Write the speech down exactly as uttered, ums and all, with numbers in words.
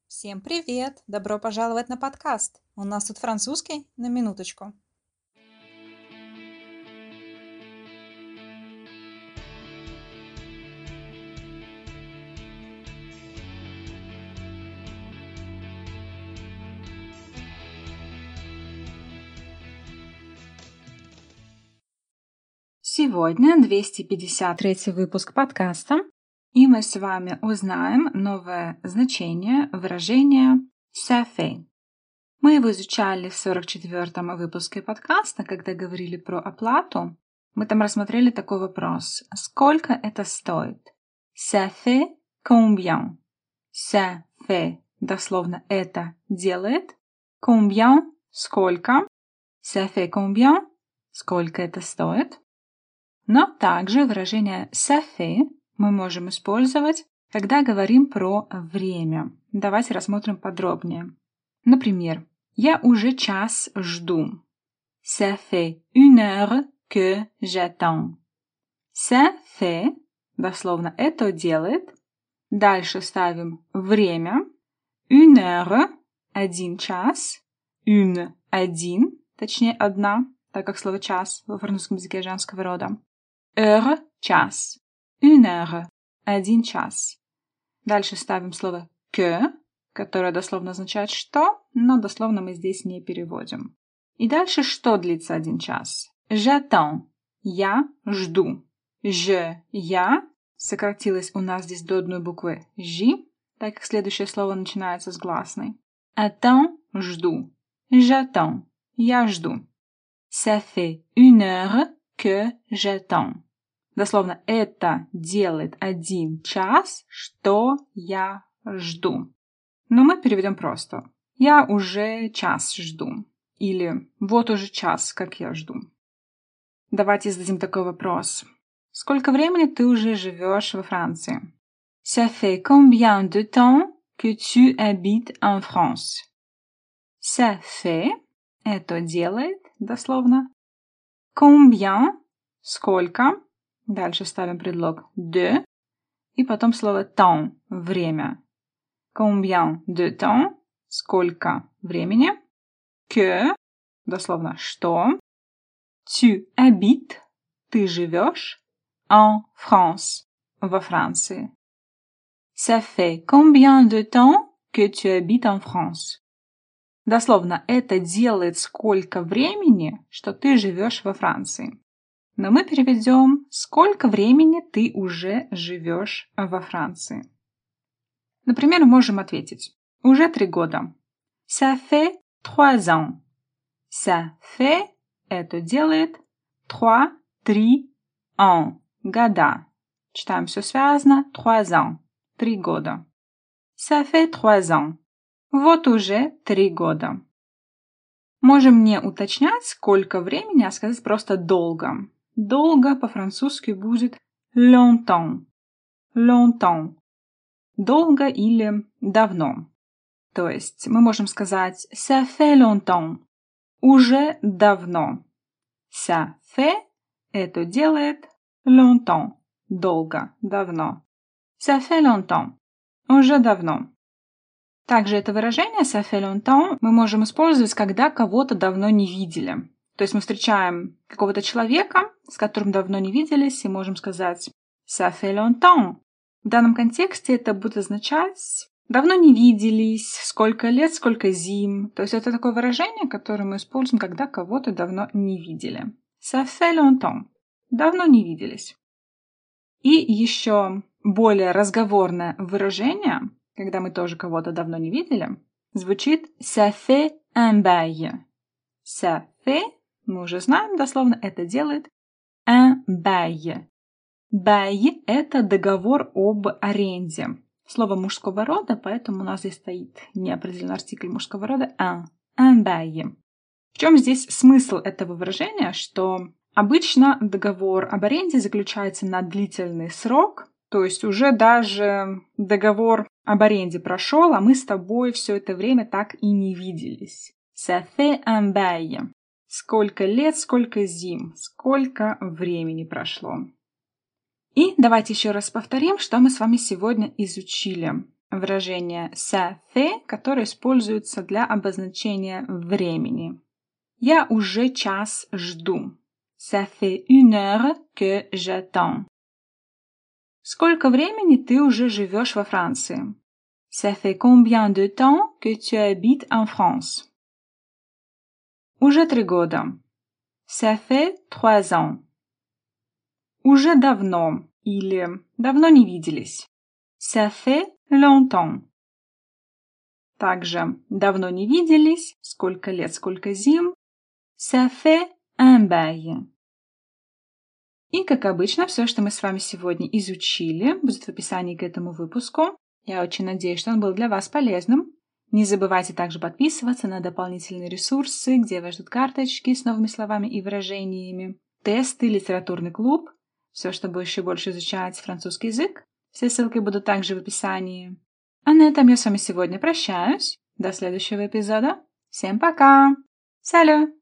Всем привет! Добро пожаловать на подкаст. У нас тут французский на минуточку. Сегодня двести пятьдесят третий выпуск подкаста, и мы с вами узнаем новое значение выражения «ça fait». Мы его изучали в сорок четвёртом выпуске подкаста, когда говорили про оплату. Мы там рассмотрели такой вопрос. Сколько это стоит? Ça fait combien? Ça fait, дословно, это делает. Combien? Сколько? Ça fait combien? Сколько это стоит? Но также выражение ça fait мы можем использовать, когда говорим про время. Давайте рассмотрим подробнее. Например, я уже час жду. Ça fait une heure que j'attends. Ça fait, дословно, это делает. Дальше ставим время. Une heure, один час. Une, один, точнее одна, так как слово час во французском языке женского рода. Heure, час. Une heure, один час. Дальше ставим слово que, которое дословно означает «что», но дословно мы здесь не переводим. И дальше что длится один час? J'attends. Я жду. Je, я, сократилось у нас здесь до одной буквы J, так как следующее слово начинается с гласной. Attends, жду. J'attends. Я жду. Ça fait une heure que j'attends. Дословно, это делает один час, что я жду. Но мы переведем просто. Я уже час жду. Или вот уже час, как я жду. Давайте зададим такой вопрос. Сколько времени ты уже живешь во Франции? Ça fait combien de temps que tu habites en France? Ça fait, это делает, дословно. Combien, сколько. Дальше ставим предлог de. И потом слово temps, время. Combien de temps, сколько времени. Que, дословно, что. Tu habites, ты живешь. En France, во Франции. Ça fait combien de temps que tu habites en France? Дословно, это делает сколько времени, что ты живешь во Франции. Но мы переведем, сколько времени ты уже живешь во Франции. Например, можем ответить. Уже три года. Ça fait trois ans. Ça fait, это делает, trois, три, ans, года. Читаем все связано. Trois ans, три года. Ça fait trois ans. Вот уже три года. Можем не уточнять, сколько времени, а сказать просто долго. Долго по-французски будет longtemps. Longtemps. Долго или давно. То есть мы можем сказать ça fait longtemps. Уже давно. Ça fait это делает longtemps. Долго, давно. Ça fait longtemps. Уже давно. Также это выражение ça fait longtemps мы можем использовать, когда кого-то давно не видели. То есть мы встречаем какого-то человека, с которым давно не виделись, и можем сказать ça fait longtemps. В данном контексте это будет означать давно не виделись, сколько лет, сколько зим. То есть это такое выражение, которое мы используем, когда кого-то давно не видели. Ça fait longtemps. Давно не виделись. И еще более разговорное выражение, когда мы тоже кого-то давно не видели, звучит ça fait un bail. Ça fait, мы уже знаем дословно, это делает un bail. Bail – это договор об аренде. Слово мужского рода, поэтому у нас здесь стоит неопределенный артикль мужского рода un. Un bail. В чем здесь смысл этого выражения? Что обычно договор об аренде заключается на длительный срок, то есть уже даже договор об аренде прошел, а мы с тобой все это время так и не виделись. Ça fait un bail. Сколько лет, сколько зим, сколько времени прошло. И давайте еще раз повторим, что мы с вами сегодня изучили. выражение ça fait, которое используется для обозначения времени. Я уже час жду. Ça fait une heure que j'attends. Сколько времени ты уже живешь во Франции? Ça fait combien de temps que tu habites en France? Уже три года. Ça fait trois ans. Уже давно или давно не виделись. Ça fait longtemps. Также давно не виделись, сколько лет, сколько зим. Ça fait un bail. И, как обычно, все, что мы с вами сегодня изучили, будет в описании к этому выпуску. Я очень надеюсь, что он был для вас полезным. Не забывайте также подписываться на дополнительные ресурсы, где вас ждут карточки с новыми словами и выражениями, тесты, литературный клуб, все, чтобы еще больше изучать французский язык. Все ссылки будут также в описании. А на этом я с вами сегодня прощаюсь. До следующего эпизода. Всем пока! Салют!